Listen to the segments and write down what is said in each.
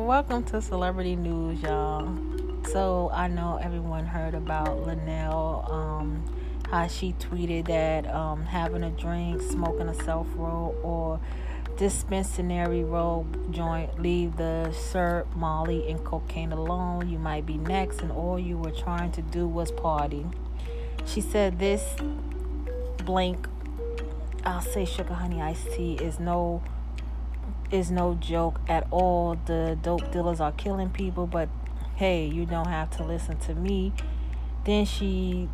welcome to Celebrity News, y'all. So I know everyone heard about Linnell, how she tweeted that having a drink, smoking a self-roll, or dispensary roll joint, leave the syrup, molly, and cocaine alone. You might be next, and all you were trying to do was party. She said this blank, I'll say sugar honey iced tea is no joke at all. The dope dealers are killing people, but hey, you don't have to listen to me. Then she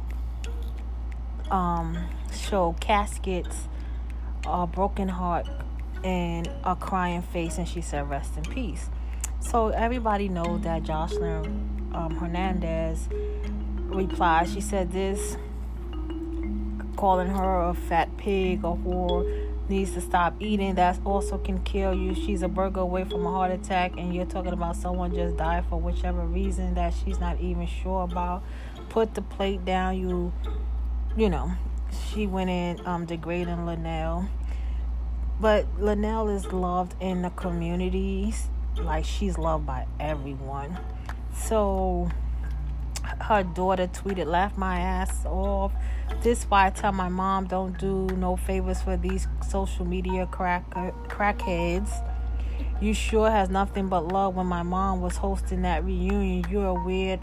showed caskets, a broken heart, and a crying face, and she said rest in peace. So everybody knows that Jocelyn Hernandez replied. She said this, calling her a fat pig, a whore, needs to stop eating. That also can kill you. She's a burger away from a heart attack, and you're talking about someone just died for whichever reason that she's not even sure about. Put the plate down. You know, she went in degrading Linnell. But Linnell is loved in the communities. Like, she's loved by everyone. So her daughter tweeted, laugh my ass off. This why I tell my mom don't do no favors for these social media crackheads. You sure has nothing but love. When my mom was hosting that reunion, you're a weird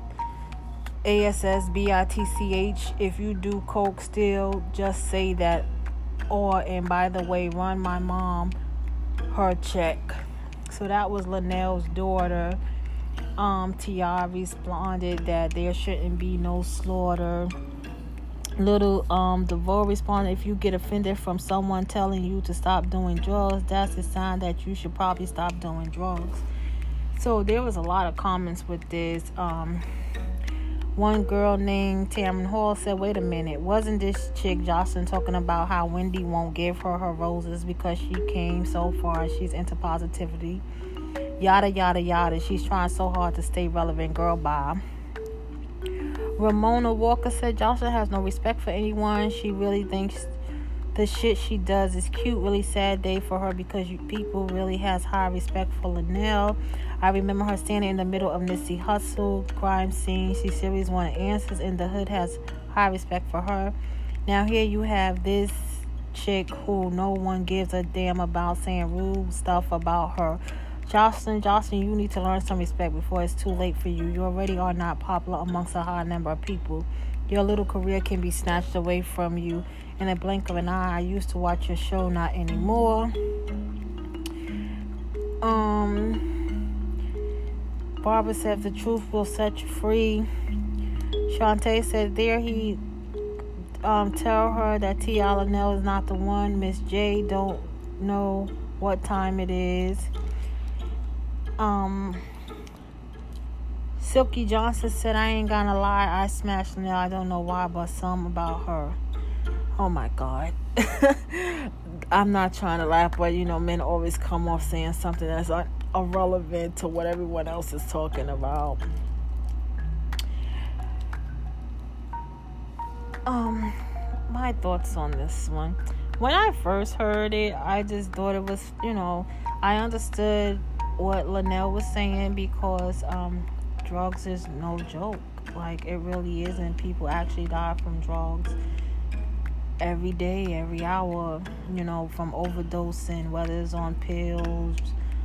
ASSBITCH. If you do coke still, just say that. Or, and by the way, run my mom her check. So that was Linnell's daughter. Tia responded that there shouldn't be no slaughter. Little DeVoe responded, if you get offended from someone telling you to stop doing drugs, that's a sign that you should probably stop doing drugs. So there was a lot of comments with this. One girl named Tamron Hall said, wait a minute, wasn't this chick Jocelyn talking about how Wendy won't give her roses because she came so far, she's into positivity, yada yada yada, she's trying so hard to stay relevant, girl, bye. Ramona Walker said Jocelyn has no respect for anyone. She really thinks the shit she does is cute. Really sad day for her because people really has high respect for Linnell. I remember her standing in the middle of Nipsey Hussle crime scene. She seriously wanted answers, and the hood has high respect for her. Now here you have this chick who no one gives a damn about saying rude stuff about her. Jocelyn, you need to learn some respect before it's too late for you. You already are not popular amongst a high number of people. Your little career can be snatched away from you in a blink of an eye. I used to watch your show, not anymore. Barbara said the truth will set you free. Shantae said there he tell her that Tia Linnell is not the one. Miss J don't know what time it is. Silky Johnson said, I ain't gonna lie, I smashed Linnell. I don't know why, but some about her. Oh my God. I'm not trying to laugh, but men always come off saying something that's irrelevant to what everyone else is talking about. My thoughts on this one. When I first heard it, I just thought it was, I understood what Linnell was saying because drugs is no joke. Like, it really isn't. People actually die from drugs every day, every hour, from overdosing, whether it's on pills,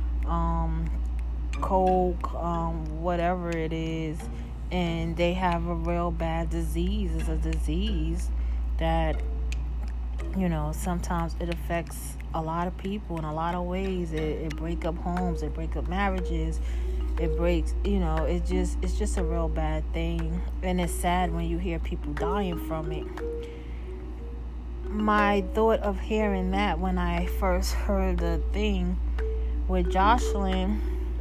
coke, whatever it is, and they have a real bad disease. It's a disease that, sometimes it affects a lot of people in a lot of ways. It breaks up homes, it breaks up marriages, it breaks, it's just a real bad thing, and it's sad when you hear people dying from it. My thought of hearing that when I first heard the thing with Jocelyn,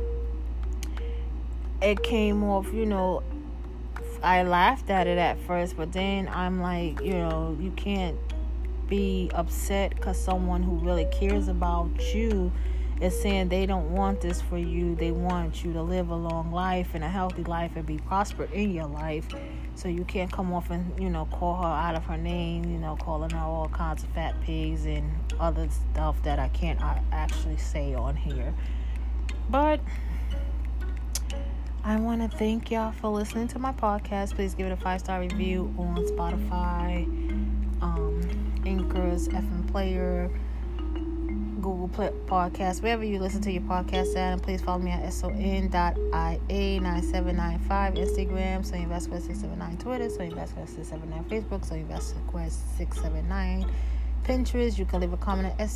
it came off, I laughed at it at first, but then I'm like, you can't be upset because someone who really cares about you is saying they don't want this for you. They want you to live a long life and a healthy life and be prosperous in your life. So you can't come off and, call her out of her name, calling her all kinds of fat pigs and other stuff that I can't actually say on here. But I want to thank y'all for listening to my podcast. Please give it a 5-star review on Spotify, Anchor's FM Player, Google Play Podcast, wherever you listen to your podcast at. And please follow me at son.ia9795 Instagram, Sonya Vasquez 679 Twitter, Sonya Vasquez 679 Facebook, Sonya Vasquez 679 Pinterest. You can leave a comment at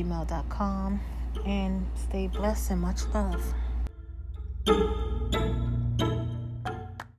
sv766752@gmail.com. And stay blessed and much love.